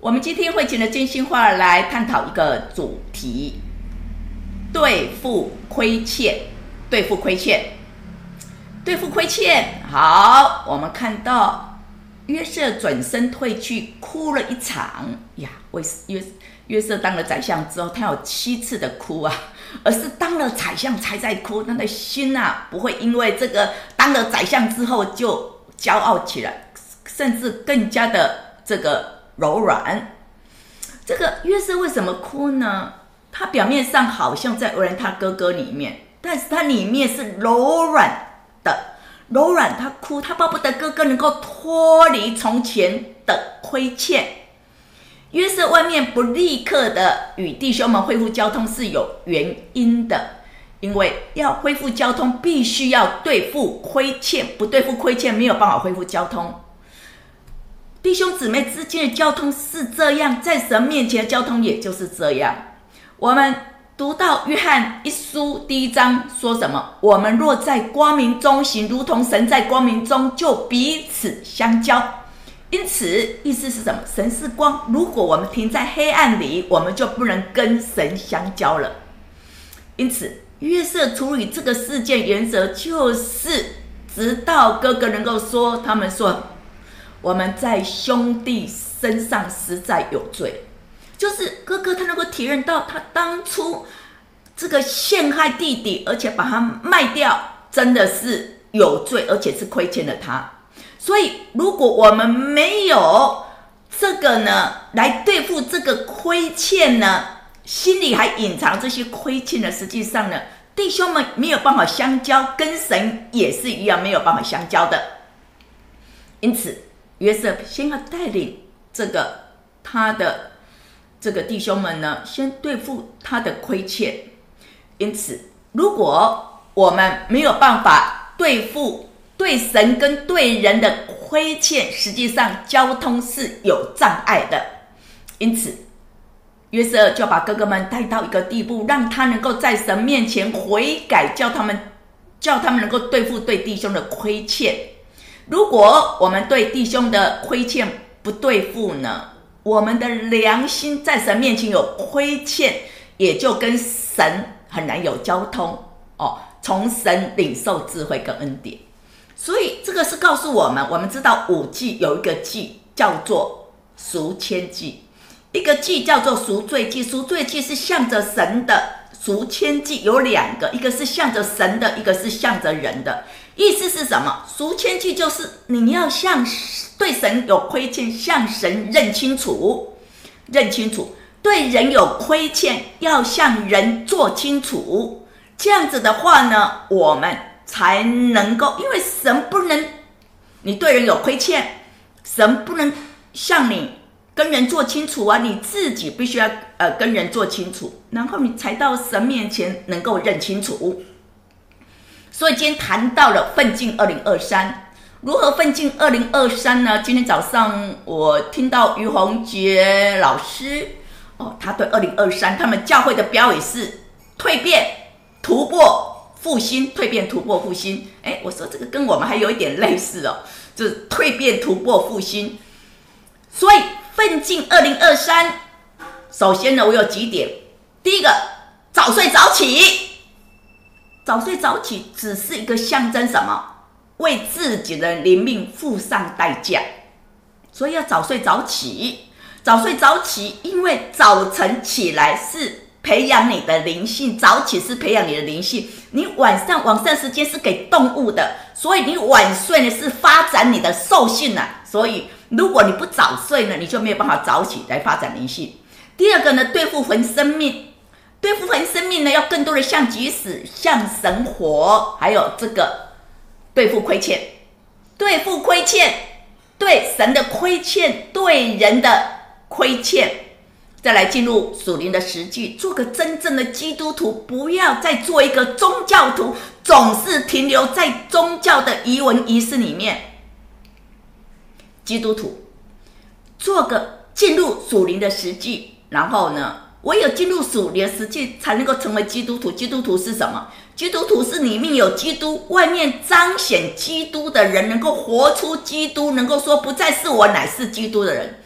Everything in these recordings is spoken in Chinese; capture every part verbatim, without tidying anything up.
我们今天会请了真心话来探讨一个主题：对付亏欠。对付亏欠，对付亏欠。好，我们看到约瑟转身退去，哭了一场呀。为约约瑟当了宰相之后，他有七次的哭啊，而是当了宰相才在哭。他的心啊，不会因为这个当了宰相之后就骄傲起来，甚至更加的这个柔软。这个约瑟为什么哭呢？他表面上好像在为人他哥哥里面，但是他里面是柔软的，柔软。他哭，他巴不得哥哥能够脱离从前的亏欠。约瑟外面不立刻的与弟兄们恢复交通是有原因的，因为要恢复交通，必须要对付亏欠，不对付亏欠没有办法恢复交通。弟兄姊妹之间的交通是这样，在神面前的交通也就是这样。我们读到约翰一书第一章说什么？我们若在光明中行，如同神在光明中，就彼此相交。因此意思是什么？神是光，如果我们停在黑暗里，我们就不能跟神相交了。因此约瑟处理这个事件原则就是直到哥哥能够说，他们说我们在兄弟身上实在有罪，就是哥哥他能够体认到他当初这个陷害弟弟，而且把他卖掉，真的是有罪，而且是亏欠了他。所以如果我们没有这个呢，来对付这个亏欠呢，心里还隐藏这些亏欠呢，实际上呢，弟兄们没有办法相交，跟神也是一样没有办法相交的。因此约瑟先要带领这个他的这个弟兄们呢，先对付他的亏欠。因此如果我们没有办法对付对神跟对人的亏欠，实际上交通是有障碍的。因此约瑟就把哥哥们带到一个地步，让他能够在神面前悔改，叫他们叫他们能够对付对弟兄的亏欠。如果我们对弟兄的亏欠不对付呢，我们的良心在神面前有亏欠，也就跟神很难有交通哦，从神领受智慧跟恩典。所以这个是告诉我们，我们知道五祭有一个祭叫做赎愆祭，一个祭叫做赎罪祭。赎罪祭是向着神的，赎愆祭有两个，一个是向着神的，一个是向着人的。意思是什么？赎愆祭就是你要向对神有亏欠，向神认清楚，认清楚；对人有亏欠，要向人做清楚。这样子的话呢，我们才能够，因为神不能，你对人有亏欠，神不能向你跟人做清楚啊，你自己必须要呃跟人做清楚，然后你才到神面前能够认清楚。所以今天谈到了奋进二零二三，如何奋进二零二三呢？今天早上我听到于洪杰老师哦，他对二零二三他们教会的标语是蜕变、突破、复兴。蜕变、突破、复兴。哎，我说这个跟我们还有一点类似哦，就是蜕变、突破、复兴。所以奋进二零二三，首先呢，我有几点。第一个，早睡早起。早睡早起只是一个象征，什么？为自己的灵命付上代价。所以要早睡早起。早睡早起，因为早晨起来是培养你的灵性，早起是培养你的灵性。你晚上晚上时间是给动物的，所以你晚睡呢是发展你的兽性啊。所以如果你不早睡呢，你就没有办法早起来发展灵性。第二个呢，对付魂生命。对付魂生命呢，要更多的向己死，向神活，还有这个对付亏欠，对付亏欠，对神的亏欠，对人的亏欠。再来进入属灵的实际，做个真正的基督徒，不要再做一个宗教徒，总是停留在宗教的仪文仪式里面。基督徒做个进入属灵的实际，然后呢，唯有进入属灵的实际，才能够成为基督徒。基督徒是什么？基督徒是里面有基督，外面彰显基督的人，能够活出基督，能够说不再是我，乃是基督的人。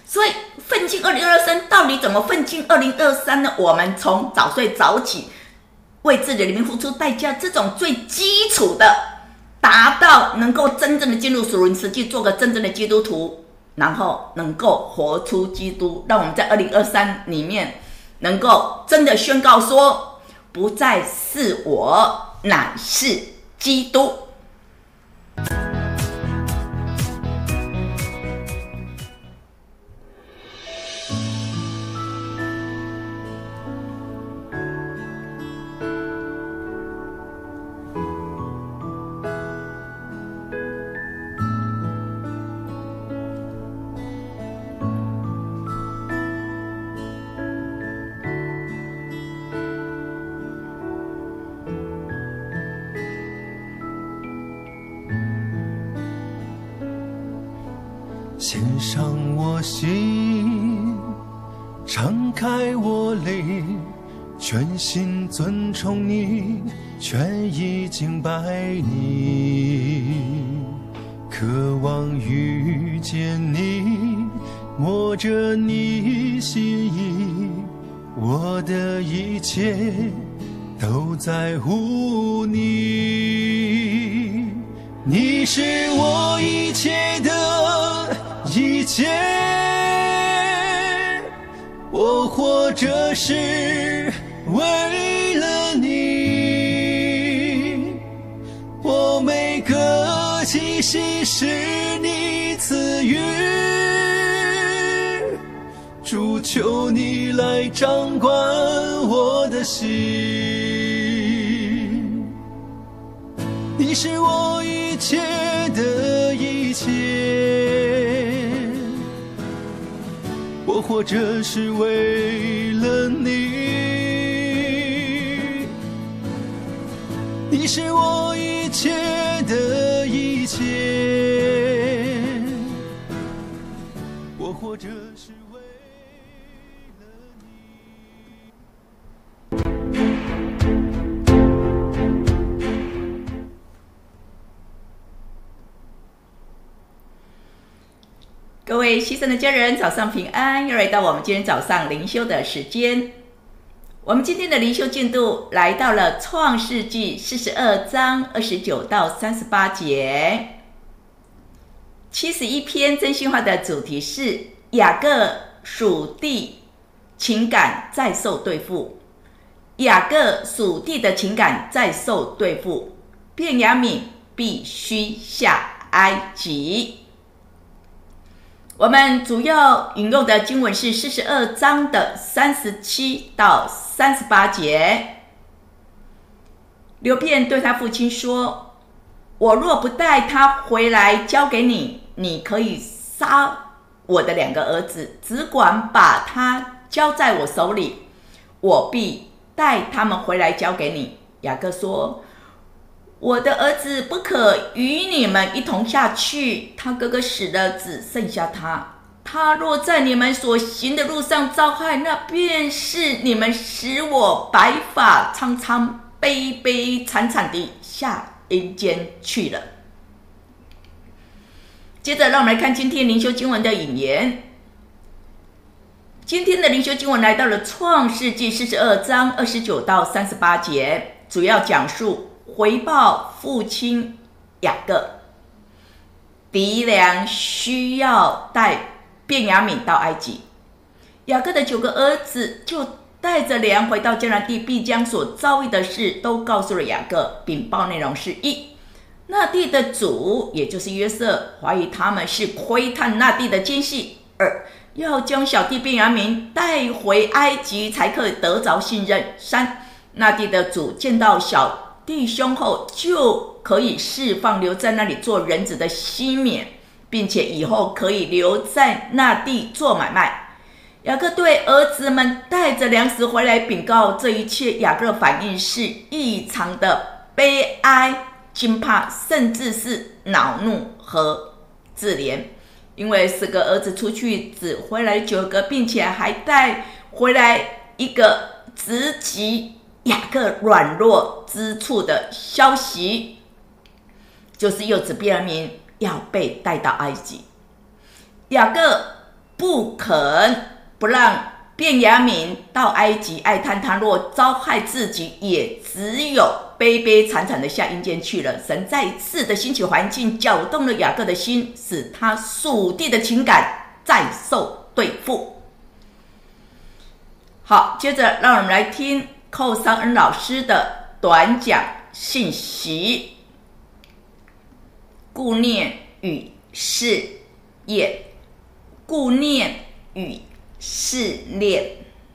所以奋进二零二三到底怎么奋进二零二三呢？我们从早睡早起，为自己的灵命付出代价，这种最基础的，达到能够真正的进入属灵实际，做个真正的基督徒，然后能够活出基督，让我们在二零二三里面能够真的宣告说，不再是我，乃是基督。 献上我心，敞开我灵，全心尊崇你，全意敬拜你，渴望遇见你，摸着你心意，我的一切都在乎你，你是我一切的一切，我活着是为了你，我每个气息是你赐予，主求你来掌管我的心，你是我一切的一切，我活着是为了你，你是我一切的一切，我活着是为了你。 各位牺牲的家人，早上平安！又来到我们今天早上灵修的时间。我们今天的灵修进度来到了创世纪四十二章二十九到三十八节。七十一篇真心话的主题是雅各属地情感再受对付，雅各属地的情感再受对付，便雅悯必须下埃及。我们主要引用的经文是四十二章的三十七到三十八节。流便对他父亲说：我若不带他回来交给你，你可以杀我的两个儿子，只管把他交在我手里，我必带他们回来交给你。雅各说：我的儿子不可与你们一同下去，他哥哥死了，只剩下他。他若在你们所行的路上遭害，那便是你们使我白发苍苍、悲悲惨惨地下阴间去了。接着，让我们来看今天灵修经文的引言。今天的灵修经文来到了创世纪四十二章二十九到三十八节，主要讲述回报父亲雅各，敌粮需要带便雅悯到埃及。雅各的九个儿子就带着粮回到迦南地，必将所遭遇的事都告诉了雅各，禀报内容是：一、那地的主，也就是约瑟，怀疑他们是窥探那地的奸细；二、要将小弟便雅悯带回埃及，才可以得着信任；三、那地的主见到小弟兄后，就可以释放留在那里做人子的西缅，并且以后可以留在那地做买卖。雅各对儿子们带着粮食回来禀告这一切，雅各的反应是异常的悲哀、惊怕，甚至是恼怒和自怜，因为十个儿子出去只回来九个，并且还带回来一个直击雅各软弱之处的消息，就是幼子便雅悯要被带到埃及。雅各不肯不让便雅悯到埃及，哀叹他若遭害自己，也只有悲悲惨惨的下阴间去了。神再一次的兴起环境，搅动了雅各的心，使他属地的情感再受对付。好，接着让我们来听寇尚恩老师的短讲信息，顾念与试验，顾念与试炼。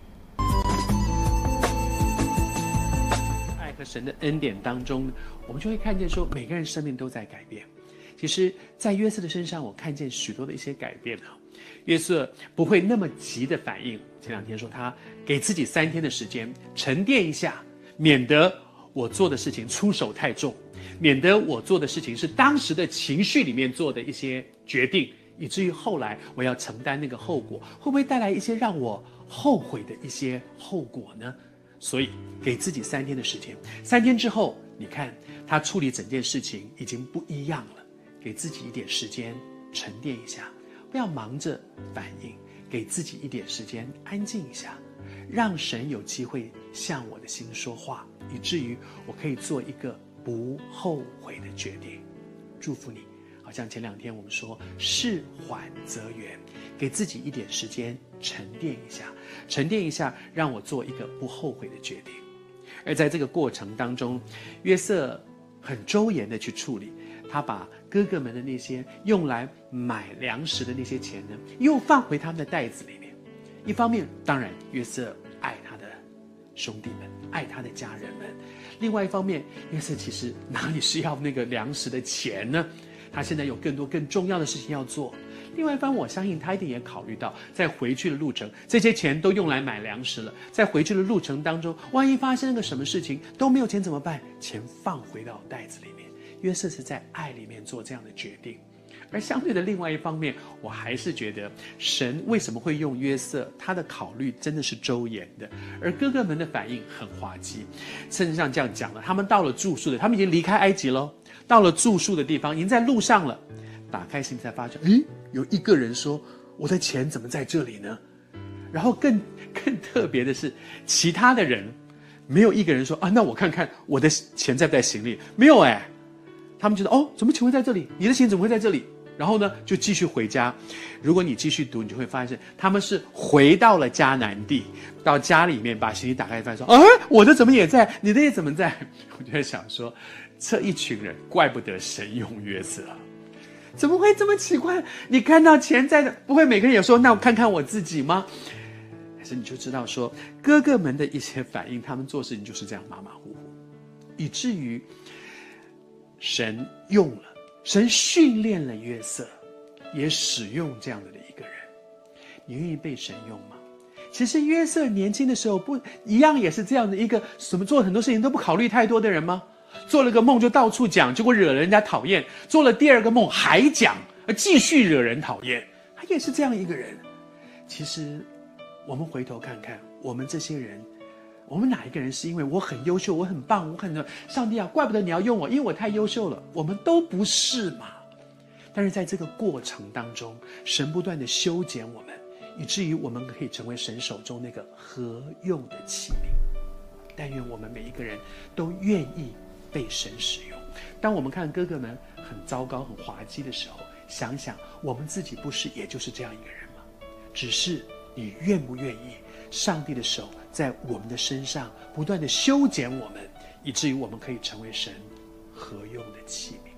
爱和神的恩典当中，我们就会看见说，每个人生命都在改变。其实在约瑟的身上，我看见许多的一些改变。约瑟不会那么急的反应，前两天说他给自己三天的时间沉淀一下，免得我做的事情出手太重，免得我做的事情是当时的情绪里面做的一些决定，以至于后来我要承担那个后果，会不会带来一些让我后悔的一些后果呢？所以给自己三天的时间，三天之后，你看他处理整件事情已经不一样了，给自己一点时间沉淀一下，不要忙着反应，给自己一点时间安静一下，让神有机会向我的心说话，以至于我可以做一个不后悔的决定。祝福你，好像前两天我们说事缓则圆，给自己一点时间沉淀一下，沉淀一下，让我做一个不后悔的决定。而在这个过程当中，约瑟很周延的去处理，他把哥哥们的那些用来买粮食的那些钱呢，又放回他们的袋子里面。一方面，当然约瑟爱他的兄弟们，爱他的家人们；另外一方面，约瑟其实哪里是要那个粮食的钱呢？他现在有更多更重要的事情要做。另外一方面，我相信他一定也考虑到，在回去的路程，这些钱都用来买粮食了，在回去的路程当中，万一发生个什么事情都没有钱怎么办？钱放回到袋子里面。约瑟是在爱里面做这样的决定。而相对的另外一方面，我还是觉得神为什么会用约瑟，他的考虑真的是周延的，而哥哥们的反应很滑稽。甚至像这样讲了，他们到了住宿的，他们已经离开埃及了，到了住宿的地方，已经在路上了，打开心才发现，诶，有一个人说，我的钱怎么在这里呢？然后更更特别的是，其他的人没有一个人说啊，那我看看我的钱在不在行李，没有哎，他们觉得哦，怎么钱会在这里？你的钱怎么会在这里？然后呢，就继续回家。如果你继续读，你就会发现他们是回到了迦南地，到家里面把行李打开，发现说，哎，我的怎么也在，你的也怎么在？我就在想说，这一群人怪不得神用约瑟，怎么会这么奇怪？你看到钱在的，不会每个人也说，那我看看我自己吗？还是你就知道说，哥哥们的一些反应，他们做事情就是这样马马虎虎，以至于神用了。神训练了约瑟，也使用这样的一个人。你愿意被神用吗？其实约瑟年轻的时候不一样，也是这样的一个什么做很多事情都不考虑太多的人吗？做了个梦就到处讲，结果惹人家讨厌；做了第二个梦还讲，继续惹人讨厌。他也是这样一个人。其实我们回头看看，我们这些人，我们哪一个人是因为我很优秀，我很棒，我很上帝啊，怪不得你要用我，因为我太优秀了。我们都不是嘛。但是在这个过程当中，神不断的修剪我们，以至于我们可以成为神手中那个合用的器皿。但愿我们每一个人都愿意被神使用。当我们看哥哥们很糟糕很滑稽的时候，想想我们自己不是也就是这样一个人吗？只是你愿不愿意上帝的手在我们的身上不断的修剪我们，以至于我们可以成为神合用的器皿。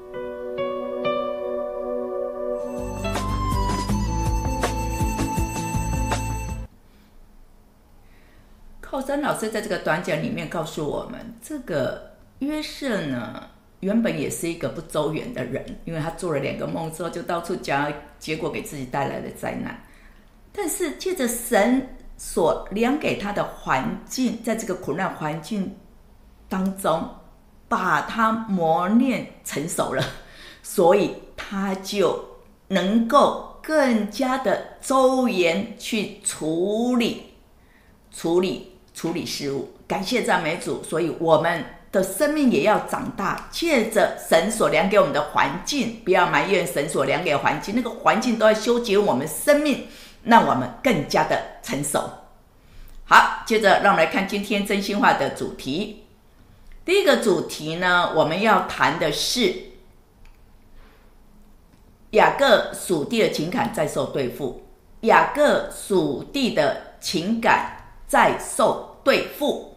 寇山老师在这个短讲里面告诉我们，这个约瑟呢，原本也是一个不周延的人，因为他做了两个梦之后就到处讲，结果给自己带来了灾难。但是借着神所量给他的环境，在这个苦难环境当中把他磨练成熟了，所以他就能够更加的周延去处理处理处理事物。感谢赞美主，所以我们的生命也要长大，借着神所量给我们的环境，不要埋怨神所量给的环境，那个环境都要修剪我们生命，让我们更加的成熟。好，接着让我们来看今天真心话的主题。第一个主题呢，我们要谈的是雅各属地的情感在受对付，雅各属地的情感在受对付。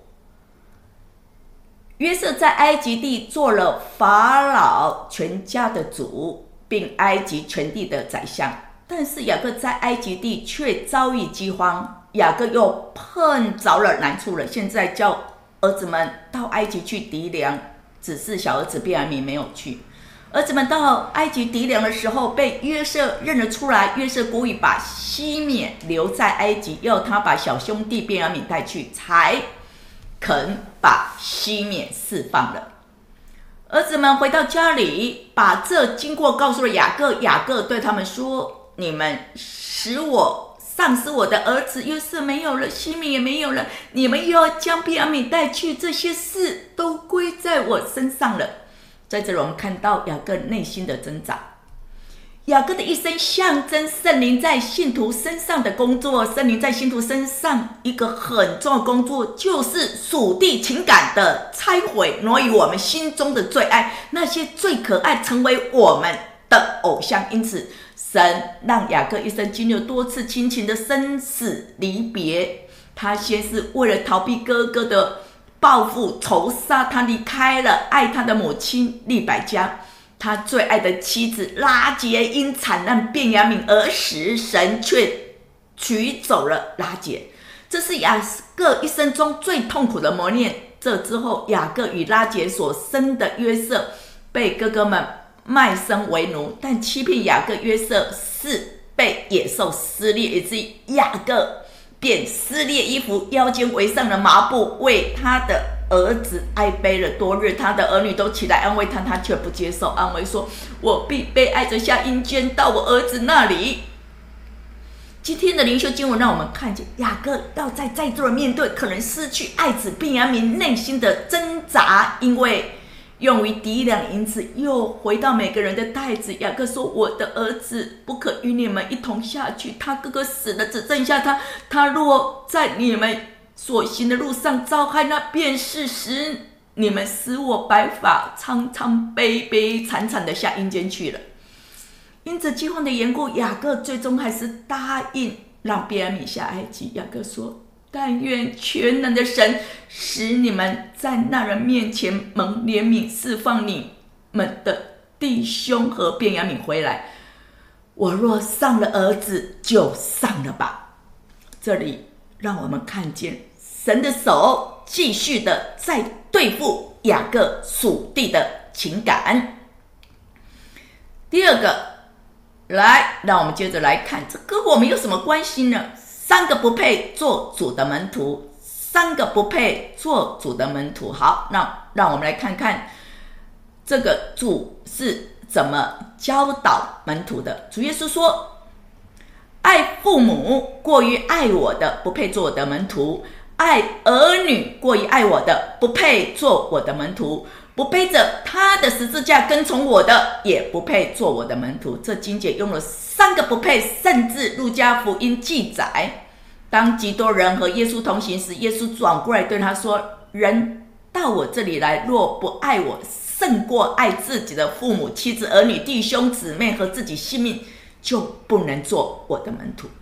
约瑟在埃及地做了法老全家的主，并埃及全地的宰相，但是雅各在埃及地却遭遇饥荒，雅各又碰着了难处了，现在叫儿子们到埃及去籴粮，只是小儿子便雅悯没有去。儿子们到埃及籴粮的时候，被约瑟认了出来，约瑟故意把西缅留在埃及，要他把小兄弟便雅悯带去，才肯把西缅释放了。儿子们回到家里，把这经过告诉了雅各，雅各对他们说：你们使我丧失我的儿子约瑟没有了，西缅也没有了，你们又要将便雅悯带去，这些事都归在我身上了。在这里我们看到雅各内心的挣扎。雅各的一生象征圣灵在信徒身上的工作，圣灵在信徒身上一个很重要的工作，就是属地情感的拆毁，挪移我们心中的最爱，那些最可爱成为我们的偶像。因此神让雅各一生经历了多次亲情的生死离别，他先是为了逃避哥哥的报复仇杀，他离开了爱他的母亲利百加，他最爱的妻子拉结因惨难便雅悯而死，神却取走了拉结，这是雅各一生中最痛苦的磨练。这之后，雅各与拉结所生的约瑟被哥哥们卖身为奴，但欺骗雅各约瑟是被野兽撕裂，以至于雅各便撕裂衣服，腰间围上了麻布，为他的儿子哀悲了多日。他的儿女都起来安慰他，他却不接受安慰，说：我必被爱着下阴间，到我儿子那里。今天的灵修经文让我们看见雅各要在在座的面对可能失去爱子便雅悯内心的挣扎，因为用于籴粮，因此又回到每个人的袋子。雅各说：我的儿子不可与你们一同下去，他哥哥死了，只剩下他，他若在你们所行的路上遭害，那便是使你们使我白发苍苍悲悲惨惨的下阴间去了。因着饥荒的缘故，雅各最终还是答应让便雅悯下埃及。雅各说：但愿全能的神使你们在那人面前蒙怜悯，释放你们的弟兄和便雅悯回来。我若丧了儿子，就丧了吧。这里让我们看见神的手继续的在对付雅各属地的情感。第二个，来，让我们接着来看，这跟我们有什么关系呢？三个不配做主的门徒，三个不配做主的门徒。好，那让我们来看看这个主是怎么教导门徒的。主耶稣说：爱父母过于爱我的，不配做我的门徒；爱儿女过于爱我的，不配做我的门徒；不背着他的十字架跟从我的，也不配做我的门徒。这经节用了三个不配，甚至路加福音记载，当极多人和耶稣同行时，耶稣转过来对他说：人到我这里来，若不爱我胜过爱自己的父母、妻子、儿女、弟兄、姊妹和自己性命，就不能做我的门徒。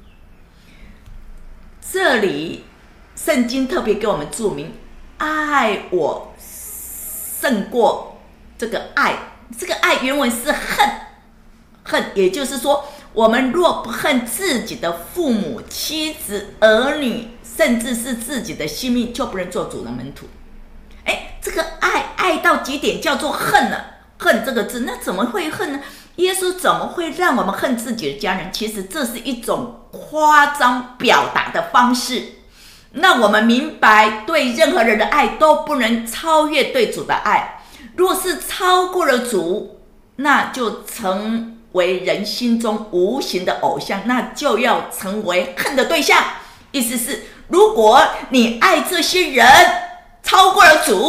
这里圣经特别给我们注明，爱我胜过这个爱，这个爱原文是恨，恨，也就是说，我们若不恨自己的父母、妻子、儿女，甚至是自己的性命，就不能做主的门徒。哎，这个爱爱到极点叫做恨呢？恨这个字，那怎么会恨呢？耶稣怎么会让我们恨自己的家人？其实这是一种夸张表达的方式，让我们明白对任何人的爱都不能超越对主的爱。若是超过了主，那就成为人心中无形的偶像，那就要成为恨的对象。意思是，如果你爱这些人超过了主，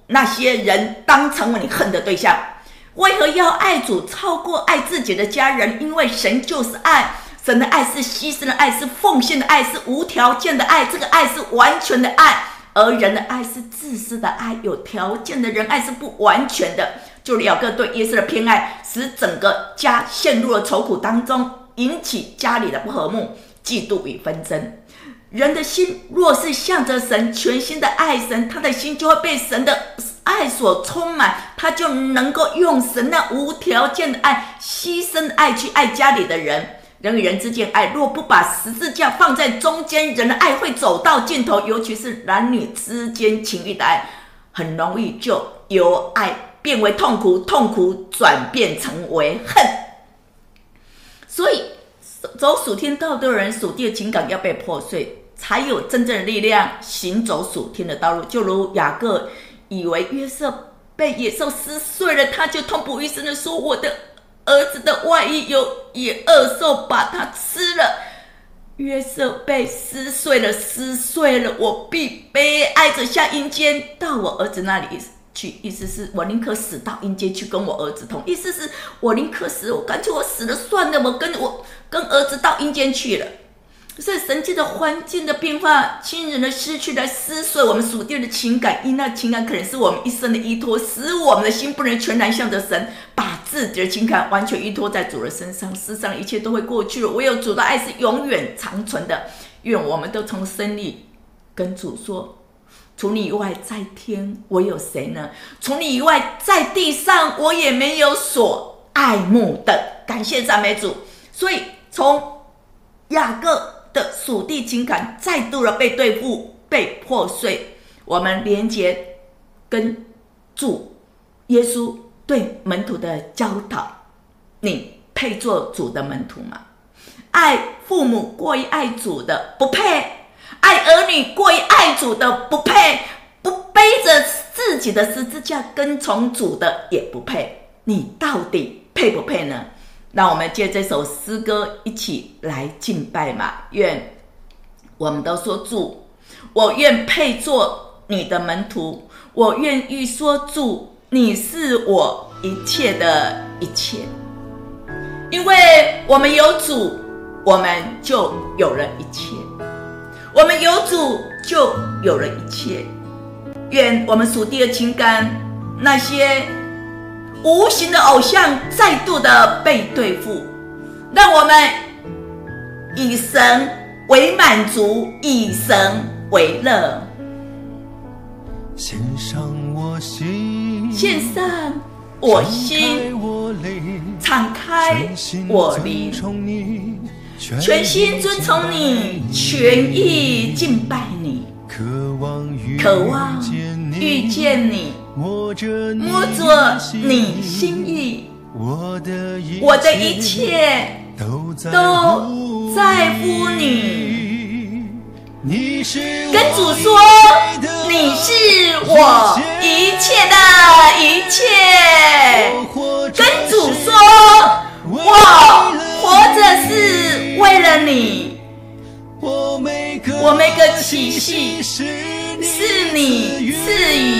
那些人当成为你恨的对象。为何要爱主超过爱自己的家人？因为神就是爱，神的爱是牺牲的爱，是奉献的爱，是无条件的爱，这个爱是完全的爱。而人的爱是自私的爱，有条件的人爱是不完全的。就雅各对耶稣的偏爱，使整个家陷入了愁苦当中，引起家里的不和睦、嫉妒与纷争。人的心若是向着神，全心的爱神，他的心就会被神的爱所充满，他就能够用神那无条件的爱、牺牲的爱去爱家里的人。人与人之间爱，若不把十字架放在中间，人的爱会走到尽头，尤其是男女之间情欲的爱，很容易就由爱变为痛苦，痛苦转变成为恨。所以走属天道的人，属地的情感要被破碎，才有真正的力量行走属天的道路。就如雅各以为约瑟被野兽撕碎了，他就痛不欲生的说，我的儿子的外衣有野恶兽把它吃了。约瑟被撕碎了，撕碎了，我必悲哀着下阴间到我儿子那里去。意思是我宁可死到阴间去跟我儿子同，意思是我宁可死，我干脆我死了算了，我跟我跟儿子到阴间去了。所以神界的环境的变化，亲人的失去来撕碎我们属地的情感，因那情感可能是我们一生的依托，使我们的心不能全然向着神，把自己的情感完全依托在主的身上。世上一切都会过去了，唯有主的爱是永远长存的。愿我们都从心里跟主说，除你以外在天我有谁呢？除你以外在地上我也没有所爱慕的。感谢赞美主。所以从雅各的属地情感再度的被对付、被破碎，我们连结跟主耶稣对门徒的教导，你配做主的门徒吗？爱父母过于爱主的不配，爱儿女过于爱主的不配，不背着自己的十字架跟从主的也不配。你到底配不配呢？让我们借这首诗歌一起来敬拜嘛。愿我们都说，主，我愿配做你的门徒，我愿意说，主，你是我一切的一切。因为我们有主，我们就有了一切，我们有主就有了一切。愿我们属地的情感，那些无形的偶像再度的被对付，让我们以神为满足，以神为乐。 献上我心， 献上我心，敞开我灵，全心遵从你，全意敬拜你， 渴望遇见你，摸着你心意，我的一切都在乎你。跟主说，你是我一切的一切。跟主说，我活着是为了你。我每个气息是你赐予。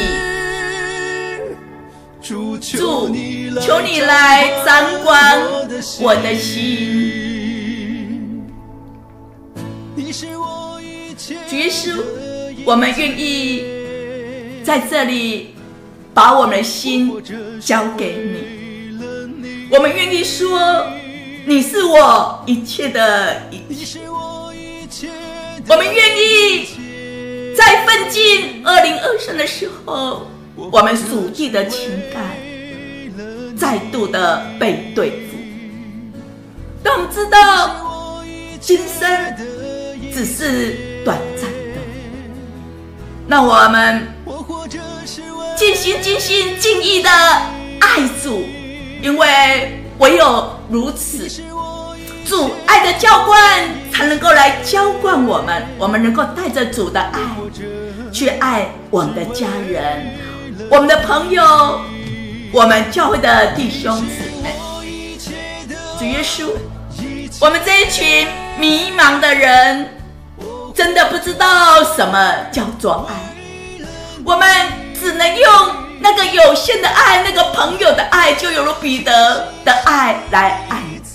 主，求你来掌管我的心。主耶稣，我们愿意在这里把我们的心交给你。我们愿意说，你是我一切的一切。我们愿意在奋进二零二三的时候，我们属地的情感再度的被对付。让我们知道，今生只是短暂的。让我们尽心尽心尽意的爱主，因为唯有如此，主爱的浇灌才能够来浇灌我们，我们能够带着主的爱去爱我们的家人，我们的朋友，我们教会的弟兄姊妹。主耶稣，我们这一群迷茫的人真的不知道什么叫做爱，我们只只能用那个有限的爱，那个朋友的爱，就有了彼得的爱来爱你。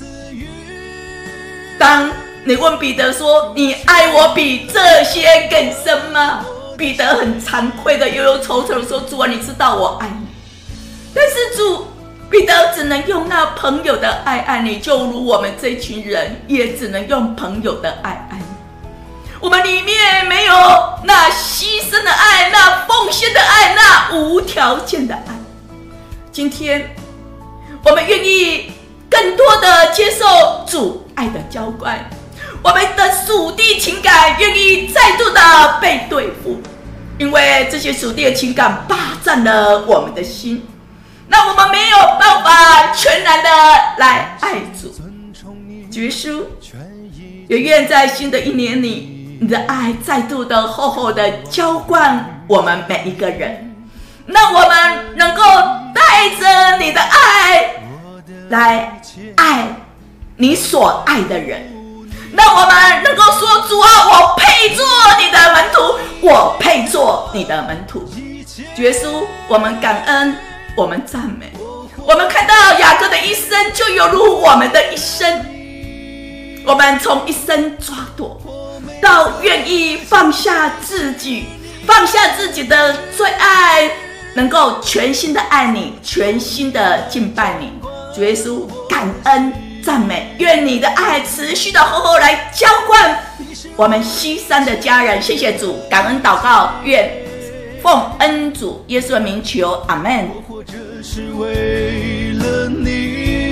当你问彼得说：“你爱我比这些更深吗？”彼得很惭愧的忧忧愁愁的说：“主啊，你知道我爱你。”但是主，彼得只能用那朋友的爱爱你，就如我们这群人也只能用朋友的爱爱你。我们里面没有那牺牲的爱，那奉献的爱，那无条件的爱。今天我们愿意更多的接受主爱的浇灌，我们的属地情感愿意再度的被对付，因为这些属地的情感霸占了我们的心，那我们没有办法全然的来爱主。主耶稣，也愿在新的一年里，你的爱再度的厚厚的浇灌我们每一个人，让我们能够带着你的爱来爱你所爱的人，让我们能够说：主啊，我配做你的门徒，我配做你的门徒。主耶稣，我们感恩，我们赞美。我们看到雅各的一生就犹如我们的一生，我们从一生抓夺到愿意放下自己，放下自己的最爱，能够全心的爱你，全心的敬拜你。主耶稣，感恩赞美，愿你的爱持续的厚厚来浇灌我们西山的家人。谢谢主，感恩祷告，愿奉恩主耶稣的名求，阿们。 我活着是为了你。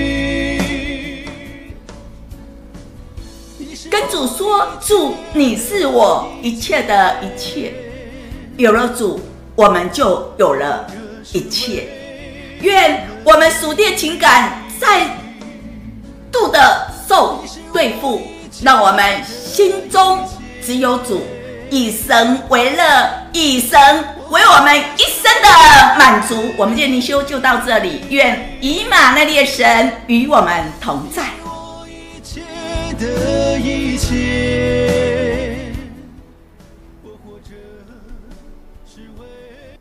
跟主说：主，你是我一切的一切。有了主，我们就有了一切。愿我们属地情感再度的受对付，让我们心中只有主，以神为乐，以神为我们一生的满足。我们今天灵修就到这里，愿以马内利的神与我们同在。 一切的一切。